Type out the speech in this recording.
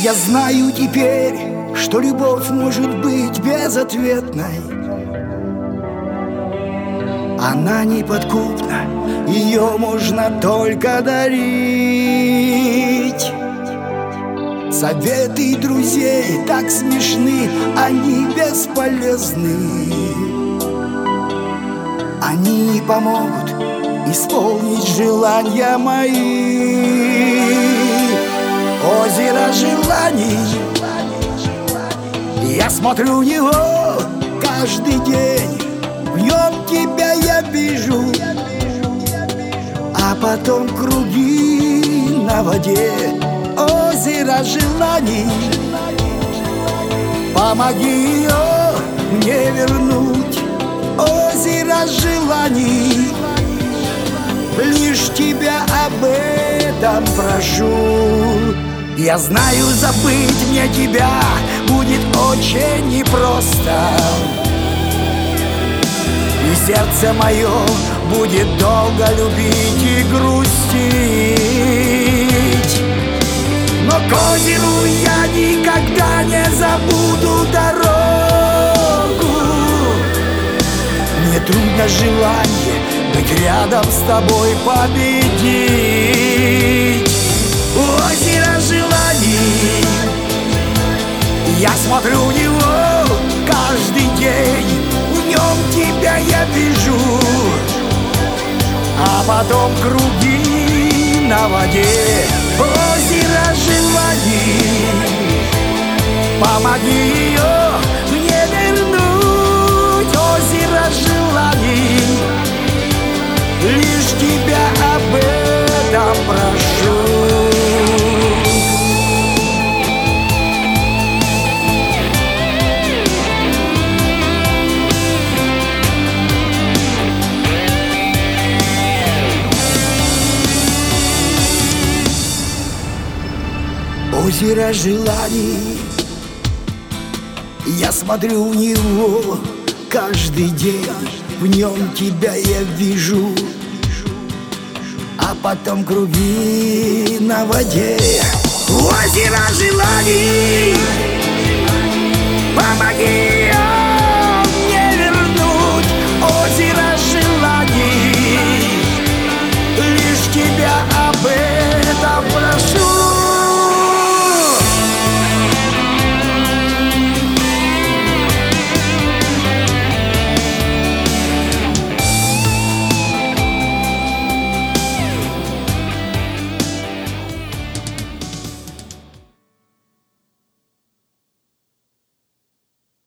Я знаю теперь, что любовь может быть безответной. Она неподкупна, ее можно только дарить. Советы друзей так смешны, они бесполезны. Они не помогут исполнить желания мои. Озеро желаний, я смотрю в него каждый день. В нем тебя я вижу, а потом круги на воде. Озеро желаний, помоги ее мне вернуть. Озеро желаний, лишь тебя об этом прошу. Я знаю, забыть мне тебя будет очень непросто, и сердце мое будет долго любить и грустить. Но к озеру я никогда не забуду дорогу. Мне трудно желание быть рядом с тобой, победить. Озеро желаний, я смотрю в него каждый день. В нем тебя я вижу, а потом круги на воде. Озеро желаний, помоги ее мне вернуть. Озеро желаний, лишь тебя об этом прошу. Озеро желаний, я смотрю в него каждый день. В нем тебя я вижу, а потом круги на воде. Озеро желаний,